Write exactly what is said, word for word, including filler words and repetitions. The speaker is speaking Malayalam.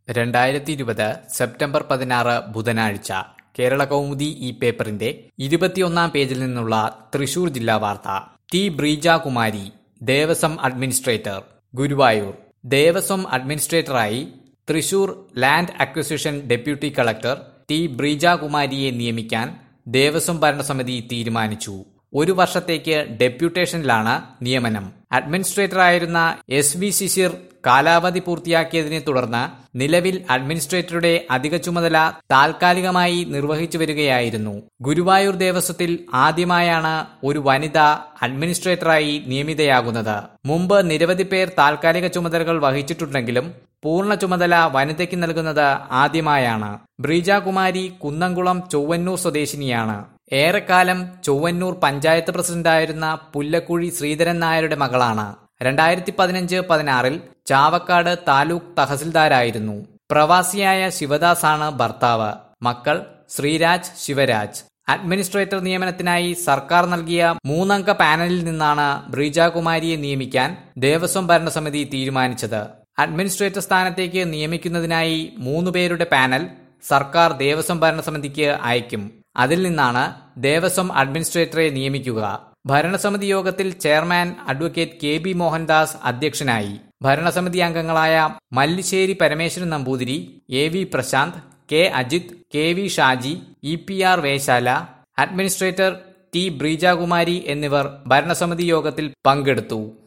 രണ്ടായിരത്തി ഇരുപത് സെപ്റ്റംബർ പതിനാറ് ബുധനാഴ്ച കേരള കൗമുദി ഈ പേപ്പറിന്റെ ഇരുപത്തിയൊന്നാം പേജിൽ നിന്നുള്ള തൃശൂർ ജില്ലാ വാർത്ത. T Breejakumari Devaswom administrator. ഗുരുവായൂർ ദേവസ്വം അഡ്മിനിസ്ട്രേറ്ററായി Thrissur land acquisition deputy collector T ബ്രീജാകുമാരിയെ നിയമിക്കാൻ ദേവസ്വം ഭരണസമിതി തീരുമാനിച്ചു. ഒരു വർഷത്തേക്ക് ഡെപ്യൂട്ടേഷനിലാണ് നിയമനം. അഡ്മിനിസ്ട്രേറ്ററായിരുന്ന എസ് വി ശിശിർ കാലാവധി പൂർത്തിയാക്കിയതിനെ തുടർന്ന് നിലവിൽ അഡ്മിനിസ്ട്രേറ്ററുടെ അധിക ചുമതല താൽക്കാലികമായി നിർവഹിച്ചു വരികയായിരുന്നു. ഗുരുവായൂർ ദേവസ്വത്തിൽ ആദ്യമായാണ് ഒരു വനിത അഡ്മിനിസ്ട്രേറ്ററായി നിയമിതയാകുന്നത്. മുമ്പ് നിരവധി പേർ താൽക്കാലിക ചുമതലകൾ വഹിച്ചിട്ടുണ്ടെങ്കിലും പൂർണ്ണ ചുമതല വനിതയ്ക്ക് നൽകുന്നത് ആദ്യമായാണ്. ബ്രീജാകുമാരി കുന്നംകുളം ചൊവ്വന്നൂർ സ്വദേശിനിയാണ്. ഏറെക്കാലം ചൊവ്വന്നൂർ പഞ്ചായത്ത് പ്രസിഡന്റായിരുന്ന പുല്ലക്കുഴി ശ്രീധരൻ നായരുടെ മകളാണ്. രണ്ടായിരത്തി പതിനഞ്ച് പതിനാറിൽ ചാവക്കാട് താലൂക്ക് തഹസിൽദാരായിരുന്നു. പ്രവാസിയായ ശിവദാസാണ് ഭർത്താവ്. മക്കൾ ശ്രീരാജ്, ശിവരാജ്. അഡ്മിനിസ്ട്രേറ്റർ നിയമനത്തിനായി സർക്കാർ നൽകിയ മൂന്നംഗ പാനലിൽ നിന്നാണ് ബ്രീജാകുമാരിയെ നിയമിക്കാൻ ദേവസ്വം ഭരണസമിതി തീരുമാനിച്ചത്. അഡ്മിനിസ്ട്രേറ്റർ സ്ഥാനത്തേക്ക് നിയമിക്കുന്നതിനായി മൂന്നുപേരുടെ പാനൽ സർക്കാർ ദേവസ്വം ഭരണസമിതിക്ക് അയക്കും. അതിൽ നിന്നാണ് ദേവസ്വം അഡ്മിനിസ്ട്രേറ്ററെ നിയമിക്കുക. ഭരണസമിതി യോഗത്തിൽ chairman advocate K B Mohandas അധ്യക്ഷനായി. ഭരണസമിതി അംഗങ്ങളായ Mallissery Parameswaran Namboothiri, A V Prashanth, K Ajith, K V Shaji, E P R Veshala, administrator T Breejakumari എന്നിവർ ഭരണസമിതി യോഗത്തിൽ പങ്കെടുത്തു.